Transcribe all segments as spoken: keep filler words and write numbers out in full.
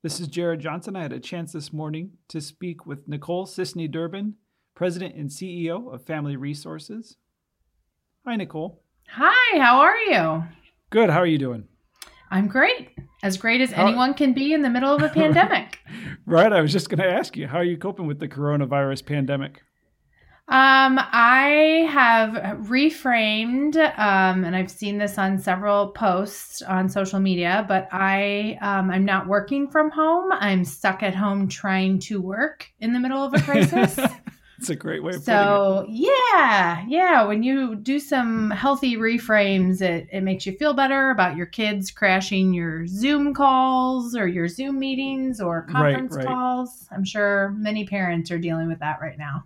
This is Jared Johnson. I had a chance this morning to speak with Nicole Sisney Durbin, President and C E O of Family Resources. Hi, Nicole. Hi, how are you? Good. How are you doing? I'm great. As great as How... anyone can be in the middle of a pandemic. Right. I was just going to ask you, how are you coping with the coronavirus pandemic? Um, I have reframed, um, and I've seen this on several posts on social media, but I, um, I'm not working from home. I'm stuck at home trying to work in the middle of a crisis. It's a great way of so, putting it. yeah, yeah. When you do some healthy reframes, it, it makes you feel better about your kids crashing your Zoom calls or your Zoom meetings or conference right, right. calls. I'm sure many parents are dealing with that right now.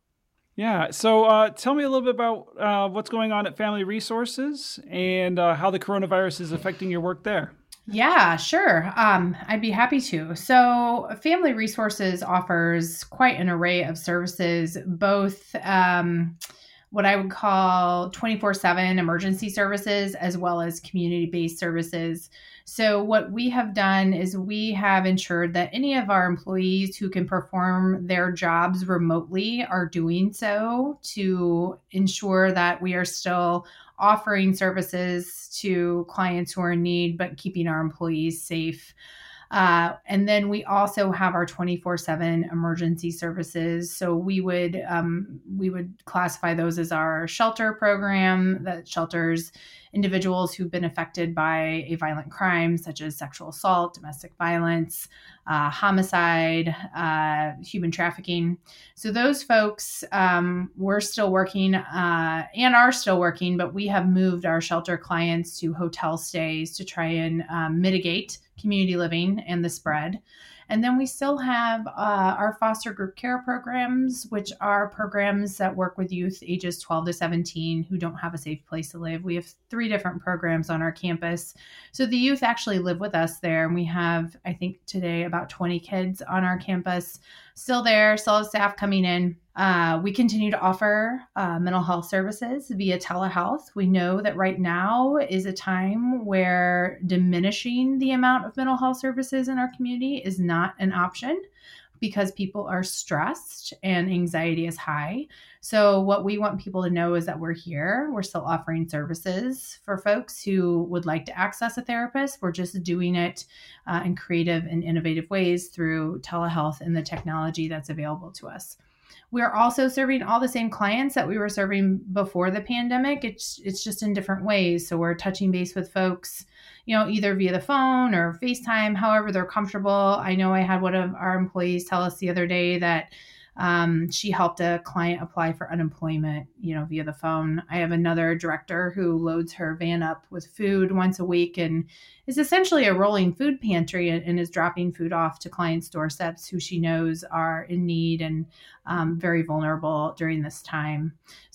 Yeah. So uh, tell me a little bit about uh, what's going on at Family Resources and uh, how the coronavirus is affecting your work there. Yeah, sure. Um, I'd be happy to. So, Family Resources offers quite an array of services, both um, what I would call twenty-four seven emergency services as well as community based services. So, what we have done is we have ensured that any of our employees who can perform their jobs remotely are doing so to ensure that we are still offering services to clients who are in need, but keeping our employees safe. Uh, and then we also have our twenty-four seven emergency services. So we would um, we would classify those as our shelter program that shelters individuals who've been affected by a violent crime such as sexual assault, domestic violence, uh, homicide, uh, human trafficking. So those folks, um, we're still working uh, and are still working, but we have moved our shelter clients to hotel stays to try and um, mitigate community living and the spread. And then we still have uh, our foster group care programs, which are programs that work with youth ages twelve to seventeen who don't have a safe place to live. We have three different programs on our campus. So the youth actually live with us there. And we have, I think today, about twenty kids on our campus still there, still have staff coming in. Uh, we continue to offer uh, mental health services via telehealth. We know that right now is a time where diminishing the amount of mental health services in our community is not an option because people are stressed and anxiety is high. So what we want people to know is that we're here. We're still offering services for folks who would like to access a therapist. We're just doing it uh, in creative and innovative ways through telehealth and the technology that's available to us. We're also serving all the same clients that we were serving before the pandemic. It's it's just in different ways. So we're touching base with folks, you know, either via the phone or FaceTime, however they're comfortable. I know I had one of our employees tell us the other day that um, she helped a client apply for unemployment, you know, via the phone. I have another director who loads her van up with food once a week and is essentially a rolling food pantry and, and is dropping food off to clients' doorsteps who she knows are in need and um, very vulnerable during this time.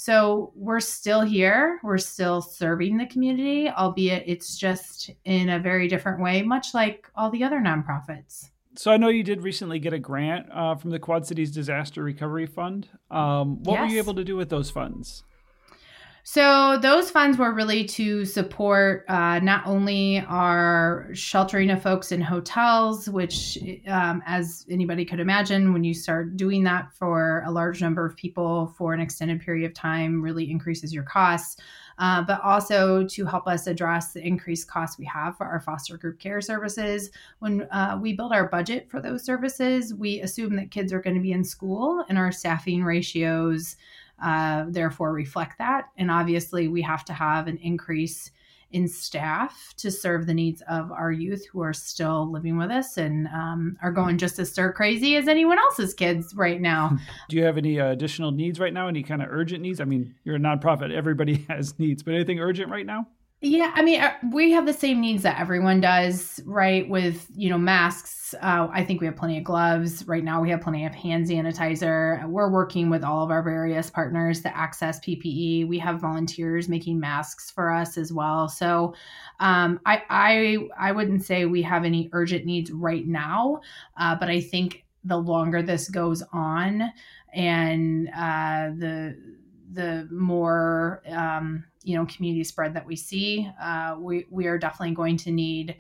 So we're still here. We're still serving the community, albeit it's just in a very different way, much like all the other nonprofits. So I know you did recently get a grant uh, from the Quad Cities Disaster Recovery Fund. Um, what Yes. were you able to do with those funds? So those funds were really to support uh, not only our sheltering of folks in hotels, which, um, as anybody could imagine, when you start doing that for a large number of people for an extended period of time, really increases your costs. Uh, but also to help us address the increased costs we have for our foster group care services. When uh, we build our budget for those services, we assume that kids are going to be in school and our staffing ratios uh, therefore reflect that. And obviously we have to have an increase in staff to serve the needs of our youth who are still living with us and um, are going just as stir crazy as anyone else's kids right now. Do you have any uh, additional needs right now? Any kind of urgent needs? I mean, you're a nonprofit. Everybody has needs, but anything urgent right now? Yeah, I mean, we have the same needs that everyone does, right? With, you know, masks. Uh, I think we have plenty of gloves. Right now, we have plenty of hand sanitizer. We're working with all of our various partners to access P P E. We have volunteers making masks for us as well. So um, I, I, I wouldn't say we have any urgent needs right now, uh, but I think the longer this goes on and uh, the the more um, you know community spread that we see, uh, we we are definitely going to need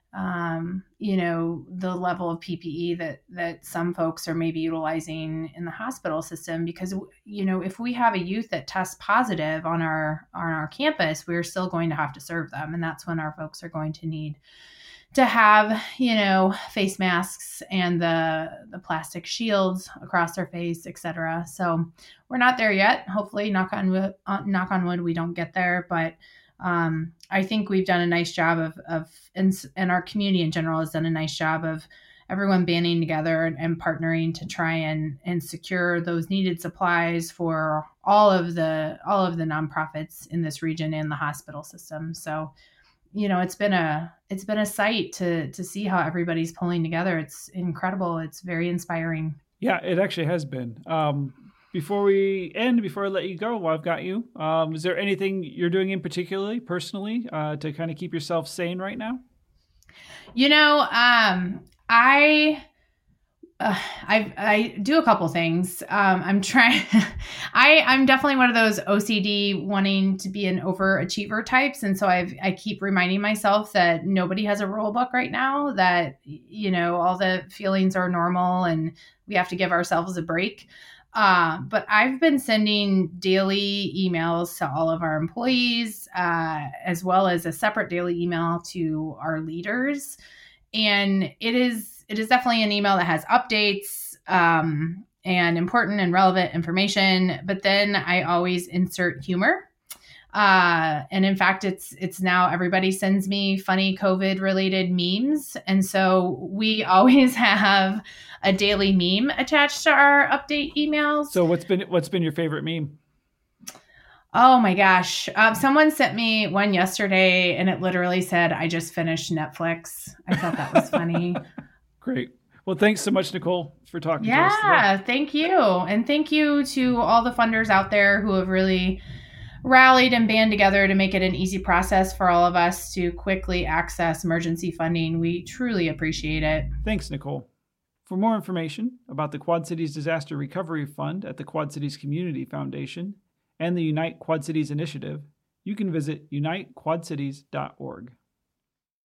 um, you know, the level of P P E that that some folks are maybe utilizing in the hospital system. Because, you know, if we have a youth that tests positive on our on our campus, we're still going to have to serve them, and that's when our folks are going to need to have, you know, face masks and the the plastic shields across their face, et cetera. So we're not there yet. Hopefully, knock on wood, uh, knock on wood, we don't get there. But um, I think we've done a nice job of, of and, and our community in general has done a nice job of everyone banding together and, and partnering to try and and secure those needed supplies for all of the all of the nonprofits in this region and the hospital system. So, you know, it's been a it's been a sight to to see how everybody's pulling together. It's incredible. It's very inspiring. Yeah, it actually has been. Um, before we end, before I let you go, while I've got you, um, is there anything you're doing in particularly, personally, uh, to kind of keep yourself sane right now? You know, um, I. Uh, I I do a couple things. Um, I'm trying. I I'm definitely one of those O C D wanting to be an overachiever types, and so I I keep reminding myself that nobody has a rule book right now. That, you know, all the feelings are normal, and we have to give ourselves a break. Uh, but I've been sending daily emails to all of our employees, uh, as well as a separate daily email to our leaders, and it is. It is definitely an email that has updates um, and important and relevant information, but then I always insert humor. Uh, and in fact, it's it's now everybody sends me funny COVID related memes. And so we always have a daily meme attached to our update emails. So what's been what's been your favorite meme? Oh my gosh. Um, someone sent me one yesterday and it literally said, "I just finished Netflix." I thought that was funny. Great. Well, thanks so much, Nicole, for talking yeah, to us today. Yeah, thank you. And thank you to all the funders out there who have really rallied and band together to make it an easy process for all of us to quickly access emergency funding. We truly appreciate it. Thanks, Nicole. For more information about the Quad Cities Disaster Recovery Fund at the Quad Cities Community Foundation and the Unite Quad Cities Initiative, you can visit unite quad cities dot org.